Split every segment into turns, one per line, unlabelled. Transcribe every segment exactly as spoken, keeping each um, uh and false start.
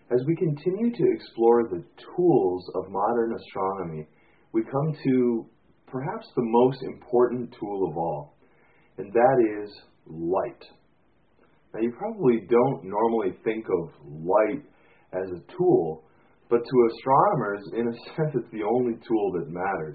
as we continue to explore the tools of modern astronomy, we come to perhaps the most important tool of all, and that is light. Now, you probably don't normally think of light as a tool, but to astronomers, in a sense, it's the only tool that matters.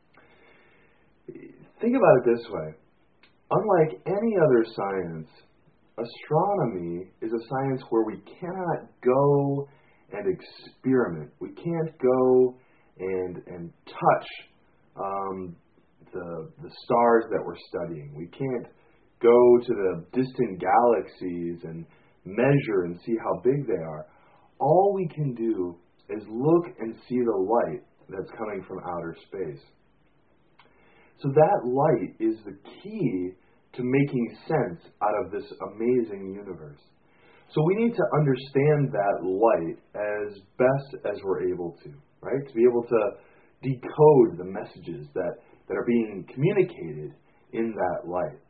Think about it this way. Unlike any other science, astronomy is a science where we cannot go and experiment. We can't go and and touch um, the the stars that we're studying. We can't go to the distant galaxies and measure and see how big they are. All we can do is look and see the light that's coming from outer space. So that light is the key to making sense out of this amazing universe. So we need to understand that light as best as we're able to, right? To be able to decode the messages that, that are being communicated in that light.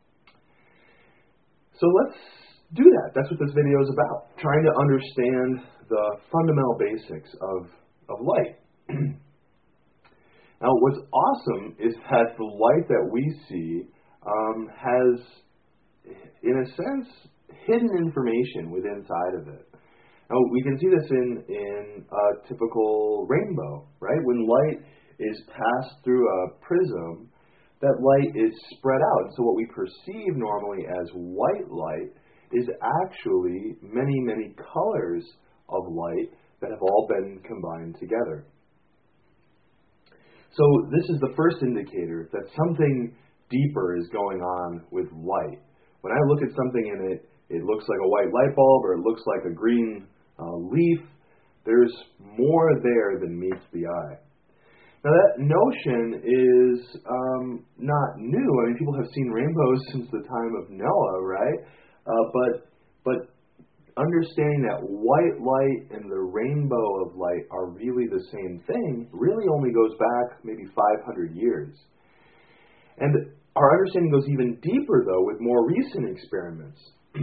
So let's do that. That's what this video is about, trying to understand the fundamental basics of, of light. Now, what's awesome is that the light that we see um, has, in a sense, hidden information within inside of it. Now, we can see this in, in a typical rainbow, right? When light is passed through a prism, that light is spread out. So what we perceive normally as white light is actually many, many colors of light that have all been combined together. So this is the first indicator that something deeper is going on with light. When I look at something and it, it looks like a white light bulb or it looks like a green uh, leaf, there's more there than meets the eye. Now that notion is um, not new. I mean, people have seen rainbows since the time of Noah, right? Uh, but but understanding that white light and the rainbow of light are really the same thing really only goes back maybe five hundred years. And our understanding goes even deeper, though, with more recent experiments.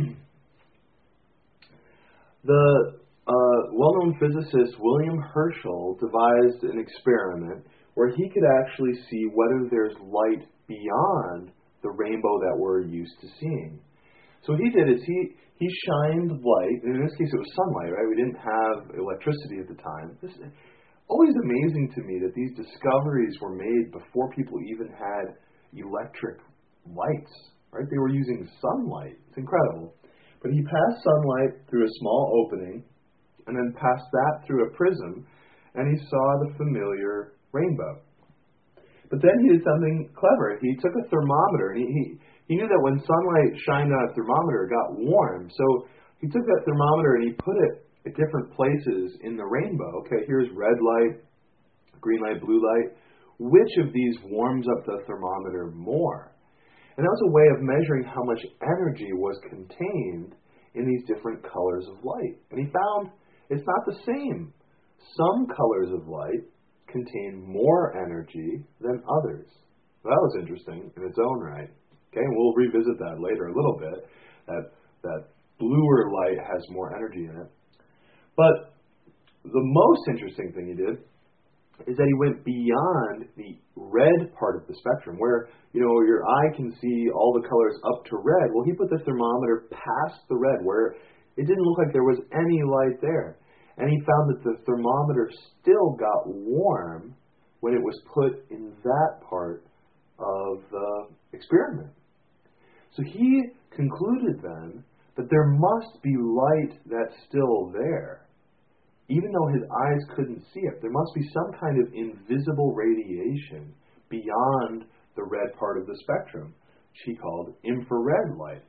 The uh, well-known physicist William Herschel devised an experiment where he could actually see whether there's light beyond the rainbow that we're used to seeing. So what he did is he, he shined light, and in this case it was sunlight, right? We didn't have electricity at the time. This is always amazing to me that these discoveries were made before people even had electric lights, right? They were using sunlight. It's incredible. But he passed sunlight through a small opening, and then passed that through a prism, and he saw the familiar rainbow. But then he did something clever. He took a thermometer, and he, he, he knew that when sunlight shined on a thermometer, it got warm. So he took that thermometer and he put it at different places in the rainbow. Okay, here's red light, green light, blue light. Which of these warms up the thermometer more? And that was a way of measuring how much energy was contained in these different colors of light. And he found it's not the same. Some colors of light contain more energy than others. That was interesting in its own right. Okay, and we'll revisit that later a little bit. That that bluer light has more energy in it. But the most interesting thing he did is that he went beyond the red part of the spectrum, where, you know, your eye can see all the colors up to red. Well, he put the thermometer past the red, where it didn't look like there was any light there. And he found that the thermometer still got warm when it was put in that part of the experiment. So he concluded then that there must be light that's still there. Even though his eyes couldn't see it, there must be some kind of invisible radiation beyond the red part of the spectrum, which he called infrared light.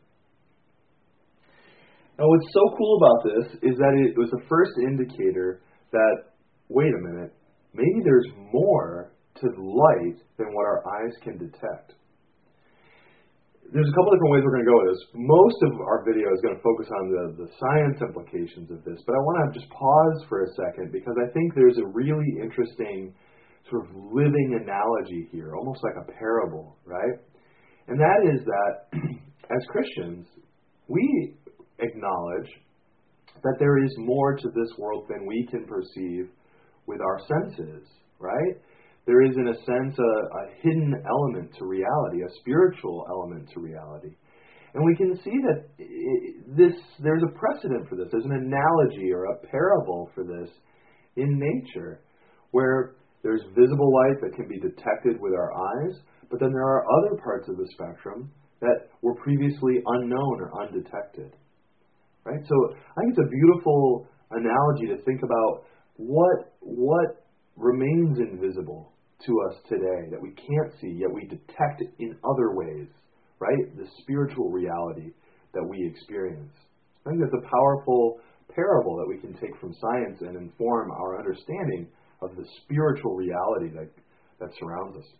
Now, what's so cool about this is that it was the first indicator that, wait a minute, maybe there's more to light than what our eyes can detect. There's a couple different ways we're going to go with this. Most of our video is going to focus on the, the science implications of this, but I want to just pause for a second because I think there's a really interesting sort of living analogy here, almost like a parable, right? And that is that as Christians, we acknowledge that there is more to this world than we can perceive with our senses, right? There is, in a sense, a, a hidden element to reality, a spiritual element to reality. And we can see that this there's a precedent for this. There's an analogy or a parable for this in nature, where there's visible light that can be detected with our eyes, but then there are other parts of the spectrum that were previously unknown or undetected. Right? So I think it's a beautiful analogy to think about what what remains invisible to us today that we can't see, yet we detect it in other ways, right? The spiritual reality that we experience. I think that's a powerful parable that we can take from science and inform our understanding of the spiritual reality that, that surrounds us.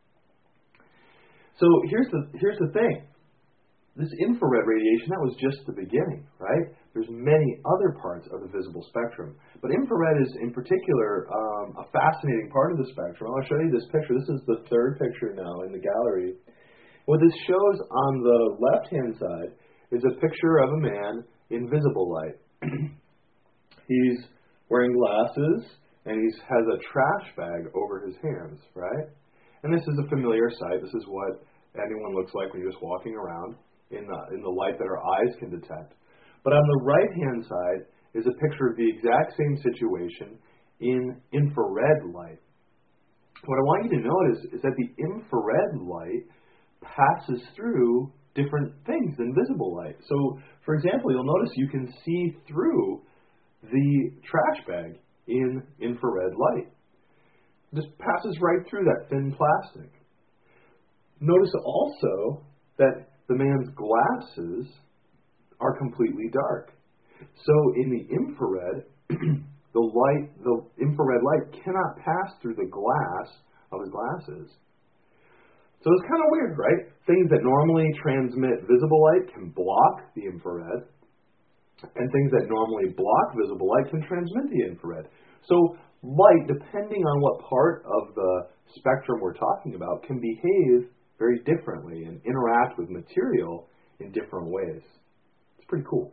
So here's the here's the thing. This infrared radiation, that was just the beginning, right? There's many other parts of the visible spectrum. But infrared is, in particular, um, a fascinating part of the spectrum. I'll show you this picture. This is the third picture now in the gallery. What this shows on the left-hand side is a picture of a man in visible light. He's wearing glasses, and he has a trash bag over his hands, right? And this is a familiar sight. This is what anyone looks like when you're just walking around in the, in the light that our eyes can detect. But on the right-hand side is a picture of the exact same situation in infrared light. What I want you to notice is that the infrared light passes through different things than visible light. So, for example, you'll notice you can see through the trash bag in infrared light. It just passes right through that thin plastic. Notice also that the man's glasses are completely dark. So in the infrared, the light, the infrared light cannot pass through the glass of his glasses. So it's kind of weird, right? Things that normally transmit visible light can block the infrared, and things that normally block visible light can transmit the infrared. So light, depending on what part of the spectrum we're talking about, can behave very differently and interact with material in different ways. It's pretty cool.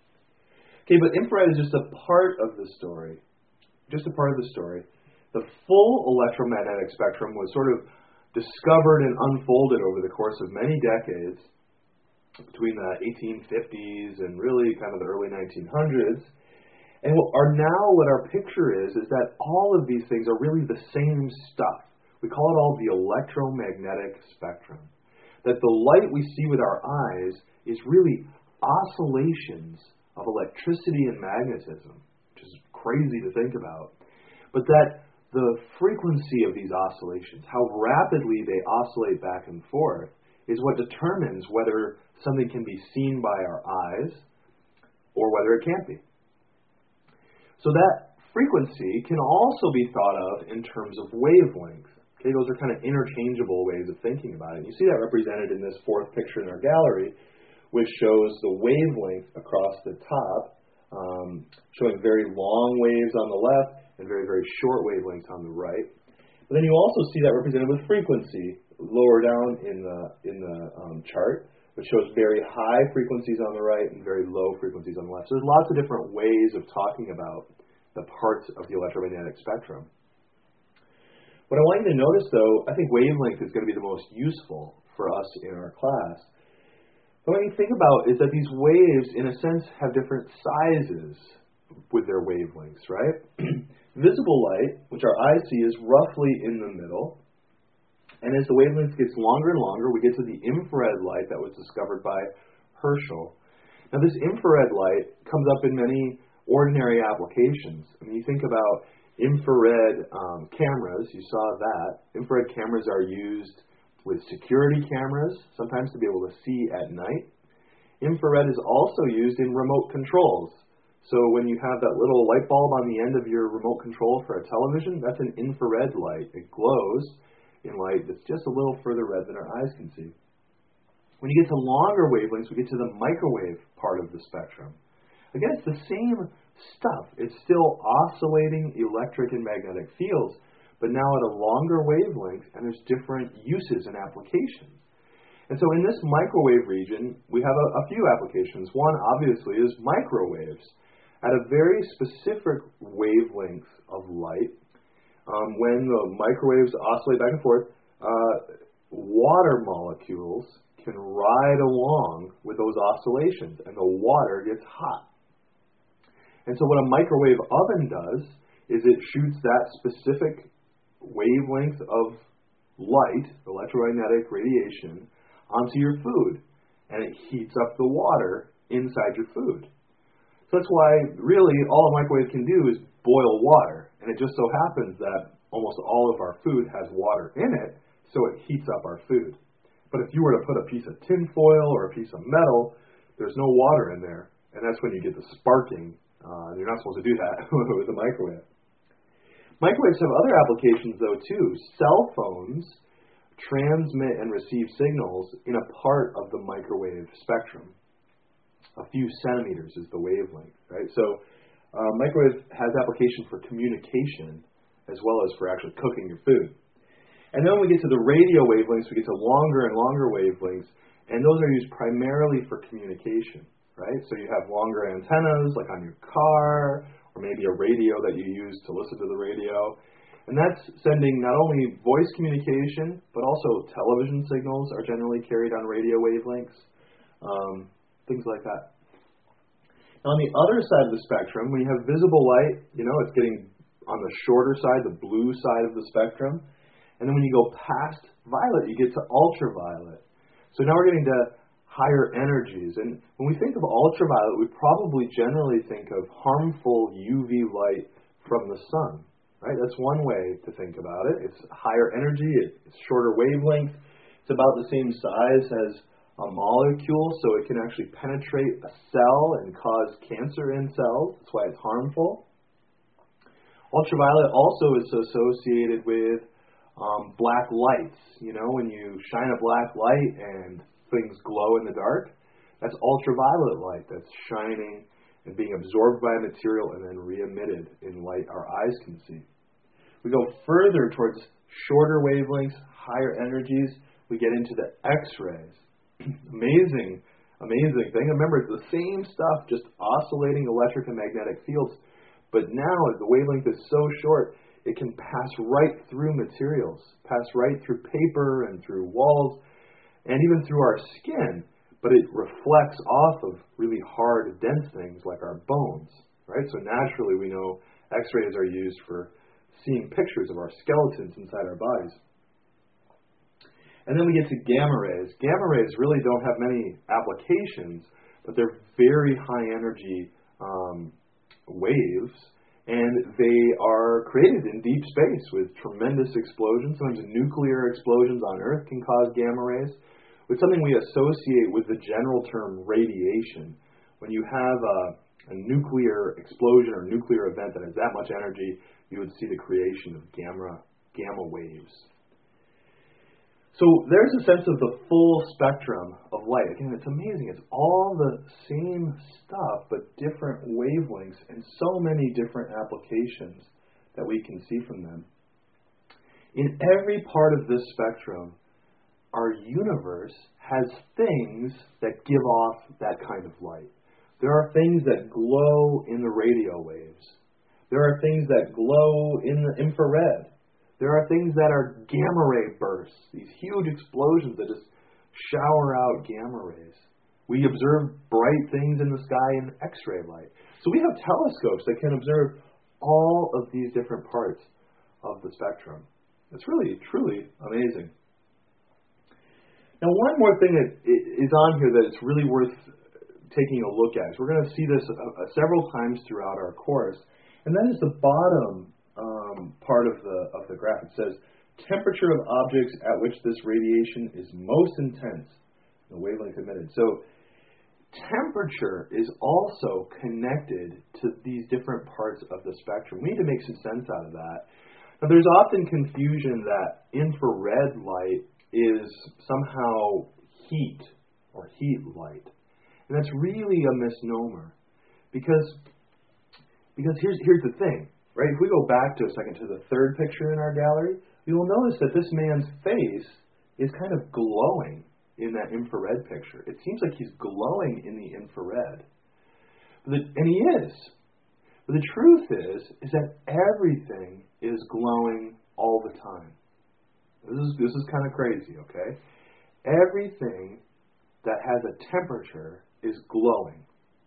Okay, but infrared is just a part of the story. Just a part of the story. The full electromagnetic spectrum was sort of discovered and unfolded over the course of many decades, between the eighteen fifties and really kind of the early nineteen hundreds. And what are now what our picture is, is that all of these things are really the same stuff. We call it all the electromagnetic spectrum. That the light we see with our eyes is really oscillations of electricity and magnetism, which is crazy to think about. But that the frequency of these oscillations, how rapidly they oscillate back and forth, is what determines whether something can be seen by our eyes or whether it can't be. So that frequency can also be thought of in terms of wavelength. Okay, those are kind of interchangeable ways of thinking about it. And you see that represented in this fourth picture in our gallery, which shows the wavelength across the top, um, showing very long waves on the left and very, very short wavelengths on the right. But then you also see that represented with frequency lower down in the in the um, chart, which shows very high frequencies on the right and very low frequencies on the left. So there's lots of different ways of talking about the parts of the electromagnetic spectrum. What I want you to notice, though, I think wavelength is going to be the most useful for us in our class. What you think about is that these waves, in a sense, have different sizes with their wavelengths, right? Visible light, which our eyes see, is roughly in the middle. And as the wavelength gets longer and longer, we get to the infrared light that was discovered by Herschel. Now, this infrared light comes up in many ordinary applications. I mean, you think about infrared um, cameras, you saw that. Infrared cameras are used with security cameras, sometimes to be able to see at night. Infrared is also used in remote controls. So when you have that little light bulb on the end of your remote control for a television, that's an infrared light. It glows in light that's just a little further red than our eyes can see. When you get to longer wavelengths, we get to the microwave part of the spectrum. Again, it's the same stuff. It's still oscillating electric and magnetic fields, but now at a longer wavelength, and there's different uses and applications. And so in this microwave region, we have a, a few applications. One, obviously, is microwaves. at a very specific wavelength of light. Um, when the microwaves oscillate back and forth, uh, water molecules can ride along with those oscillations, and the water gets hot. And so what a microwave oven does is it shoots that specific wavelength of light, electromagnetic radiation, onto your food, and it heats up the water inside your food. So that's why really all a microwave can do is boil water, and it just so happens that almost all of our food has water in it, so it heats up our food. But if you were to put a piece of tin foil or a piece of metal, there's no water in there, and that's when you get the sparking. Uh, you're not supposed to do that with a microwave. Microwaves have other applications, though, too. Cell phones transmit and receive signals in a part of the microwave spectrum. A few centimeters is the wavelength, right? So uh, microwave has application for communication as well as for actually cooking your food. And then when we get to the radio wavelengths, we get to longer and longer wavelengths, and those are used primarily for communication, right? So you have longer antennas, like on your car, or maybe a radio that you use to listen to the radio. And that's sending not only voice communication, but also television signals are generally carried on radio wavelengths, um, things like that. Now on the other side of the spectrum, when you have visible light, you know, it's getting on the shorter side, the blue side of the spectrum. And then when you go past violet, you get to ultraviolet. So now we're getting to higher energies. And when we think of ultraviolet, we probably generally think of harmful U V light from the sun, right? That's one way to think about it. It's higher energy, it's shorter wavelength, it's about the same size as a molecule, so it can actually penetrate a cell and cause cancer in cells. That's why it's harmful. Ultraviolet also is associated with um, black lights. You know, when you shine a black light and things glow in the dark, that's ultraviolet light that's shining and being absorbed by a material and then re-emitted in light our eyes can see. We go further towards shorter wavelengths, higher energies, we get into the X-rays. amazing, amazing thing. Remember, it's the same stuff, just oscillating electric and magnetic fields, but now the wavelength is so short, it can pass right through materials, pass right through paper and through walls, and even through our skin, but it reflects off of really hard, dense things like our bones, right? So naturally we know X-rays are used for seeing pictures of our skeletons inside our bodies. And then we get to gamma rays. Gamma rays really don't have many applications, but they're very high energy um, waves, and they are created in deep space with tremendous explosions. Sometimes nuclear explosions on Earth can cause gamma rays. It's something we associate with the general term radiation. When you have a, a nuclear explosion or nuclear event that has that much energy, you would see the creation of gamma, gamma waves. So there's a sense of the full spectrum of light. Again, it's amazing. It's all the same stuff, but different wavelengths and so many different applications that we can see from them. In every part of this spectrum, our universe has things that give off that kind of light. There are things that glow in the radio waves. There are things that glow in the infrared. There are things that are gamma ray bursts, these huge explosions that just shower out gamma rays. We observe bright things in the sky in X-ray light. So we have telescopes that can observe all of these different parts of the spectrum. It's really, truly amazing. Now, one more thing that is on here that it's really worth taking a look at. So we're going to see this uh, several times throughout our course, and that is the bottom um, part of the of the graph. It says temperature of objects at which this radiation is most intense, the wavelength emitted. So temperature is also connected to these different parts of the spectrum. We need to make some sense out of that. Now, there's often confusion that infrared light is somehow heat or heat light. And that's really a misnomer. Because, because here's, here's the thing, right? If we go back to a second to the third picture in our gallery, you will notice that this man's face is kind of glowing in that infrared picture. It seems like he's glowing in the infrared. And he is. But the truth is, is that everything is glowing all the time. This is, this is kind of crazy, okay? Everything that has a temperature is glowing.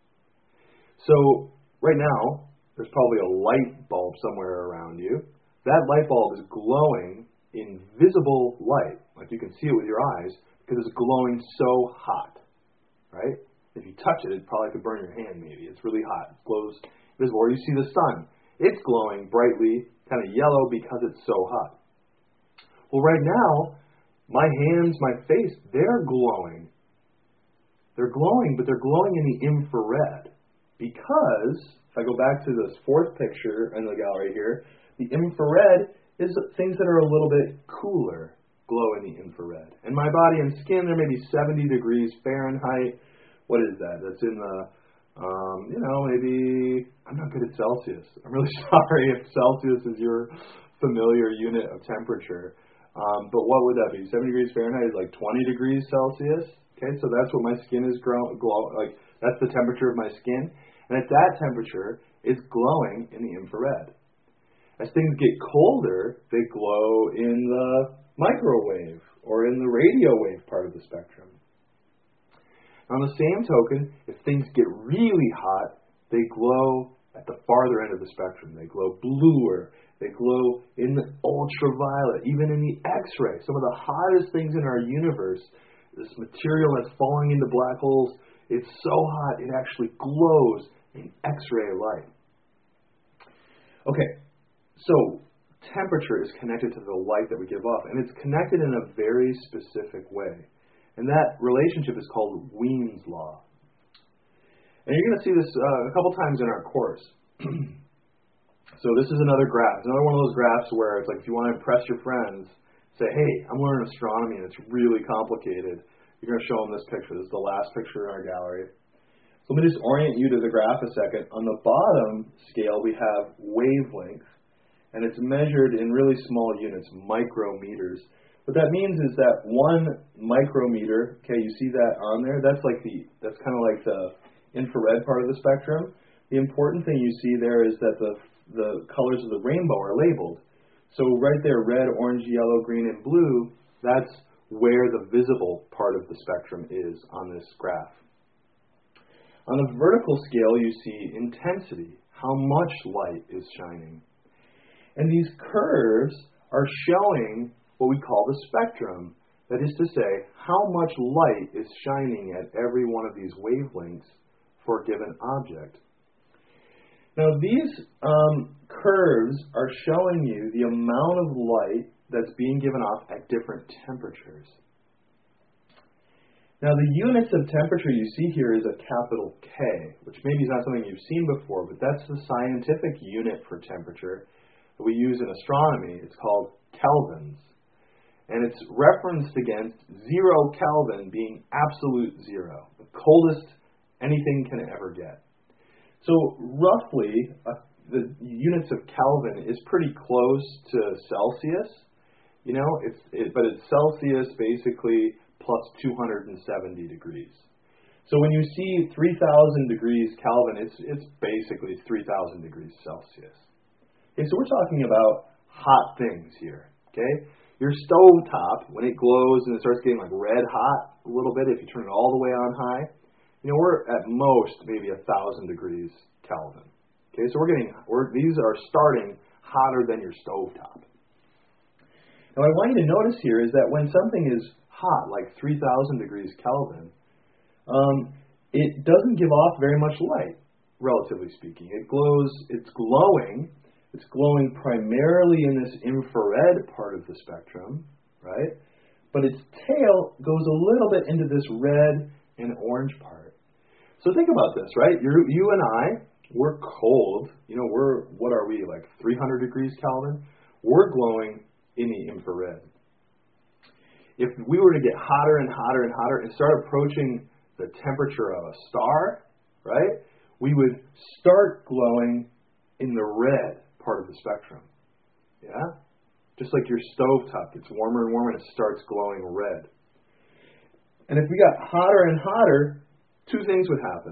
So, right now, there's probably a light bulb somewhere around you. That light bulb is glowing in visible light, like you can see it with your eyes, because it's glowing so hot, right? If you touch it, it probably could burn your hand maybe. It's really hot. It glows visible. Or you see the sun. It's glowing brightly, kind of yellow because it's so hot. Well, right now, my hands, my face, they're glowing. They're glowing, but they're glowing in the infrared. Because, if I go back to this fourth picture in the gallery here, the infrared is things that are a little bit cooler glow in the infrared. And my body and skin, there may be seventy degrees Fahrenheit. What is that? That's in the, um, you know, maybe, I'm not good at Celsius. I'm really sorry if Celsius is your familiar unit of temperature. Um, but what would that be? seventy degrees Fahrenheit is like twenty degrees Celsius. Okay, so that's what my skin is grow, glow, like, that's the temperature of my skin. And at that temperature, it's glowing in the infrared. As things get colder, they glow in the microwave or in the radio wave part of the spectrum. On the same token, if things get really hot, they glow at the farther end of the spectrum. They glow bluer. They glow in the ultraviolet, even in the X-ray. Some of the hottest things in our universe, this material that's falling into black holes, it's so hot it actually glows in X-ray light. Okay, so temperature is connected to the light that we give off, and it's connected in a very specific way. And that relationship is called Wien's law. And you're going to see this uh, a couple times in our course. So this is another graph. It's another one of those graphs where it's like if you want to impress your friends, say, hey, I'm learning astronomy and it's really complicated. You're going to show them this picture. This is the last picture in our gallery. So let me just orient you to the graph a second. On the bottom scale, we have wavelength, and it's measured in really small units, micrometers. What that means is that one micrometer, okay, you see that on there? That's like the, that's kind of like the infrared part of the spectrum. The important thing you see there is that the, the colors of the rainbow are labeled. So right there, red, orange, yellow, green, and blue, that's where the visible part of the spectrum is on this graph. On the vertical scale, you see intensity, how much light is shining. And these curves are showing what we call the spectrum. That is to say, how much light is shining at every one of these wavelengths for a given object. Now, these um, curves are showing you the amount of light that's being given off at different temperatures. Now, the units of temperature you see here is a capital K, which maybe is not something you've seen before, but that's the scientific unit for temperature that we use in astronomy. It's called kelvins. And it's referenced against zero Kelvin being absolute zero, the coldest anything can ever get. So roughly, uh, the units of Kelvin is pretty close to Celsius. You know, it's it, but it's Celsius basically plus two hundred seventy degrees. So when you see three thousand degrees Kelvin, it's it's basically three thousand degrees Celsius. Okay, so we're talking about hot things here. Okay, your stove top, when it glows and it starts getting like red hot a little bit, if you turn it all the way on high, you know, we're at most maybe a thousand degrees Kelvin. Okay, so we're getting, we're, these are starting hotter than your stove top. Now, what I want you to notice here is that when something is hot, like three thousand degrees Kelvin, um, it doesn't give off very much light, relatively speaking. It glows, it's glowing, it's glowing primarily in this infrared part of the spectrum, right? But its tail goes a little bit into this red and orange part. So think about this, right? You're, you and I, we're cold. You know, we're, what are we, like three hundred degrees Kelvin? We're glowing in the infrared. If we were to get hotter and hotter and hotter and start approaching the temperature of a star, right, we would start glowing in the red part of the spectrum. Yeah? Just like your stovetop gets warmer and warmer and it starts glowing red. And if we got hotter and hotter, two things would happen.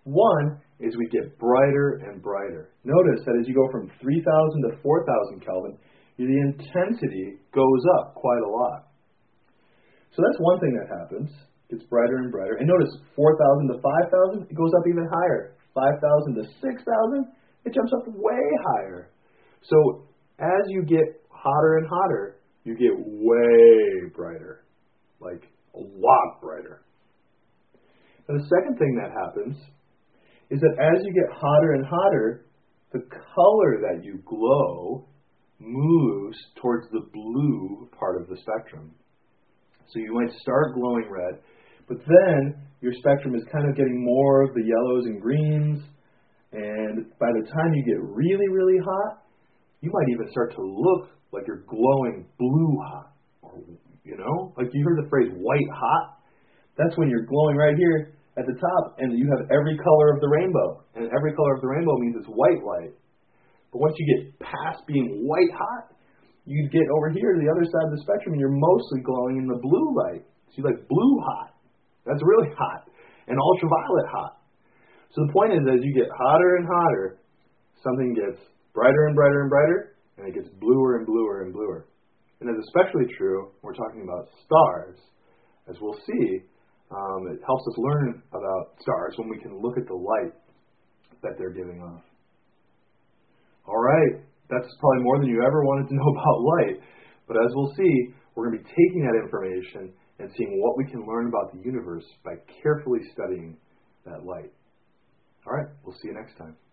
One is we get brighter and brighter. Notice that as you go from three thousand to four thousand Kelvin, the intensity goes up quite a lot. So that's one thing that happens. It gets brighter and brighter. And notice four thousand to five thousand, it goes up even higher. five thousand to six thousand, it jumps up way higher. So as you get hotter and hotter, you get way brighter, like a lot brighter. Now the second thing that happens is that as you get hotter and hotter, the color that you glow moves towards the blue part of the spectrum. So you might start glowing red, but then your spectrum is kind of getting more of the yellows and greens, and by the time you get really, really hot, you might even start to look like you're glowing blue hot. Or, you know, like you heard the phrase white hot? That's when you're glowing right here at the top, and you have every color of the rainbow. And every color of the rainbow means it's white light. But once you get past being white hot, you get over here to the other side of the spectrum, and you're mostly glowing in the blue light. So you like blue hot. That's really hot. And ultraviolet hot. So the point is, as you get hotter and hotter, something gets brighter and brighter and brighter, and it gets bluer and bluer and bluer. And that's especially true when we're talking about stars. As we'll see, um, it helps us learn about stars when we can look at the light that they're giving off. All right, that's probably more than you ever wanted to know about light. But as we'll see, we're going to be taking that information and seeing what we can learn about the universe by carefully studying that light. All right, we'll see you next time.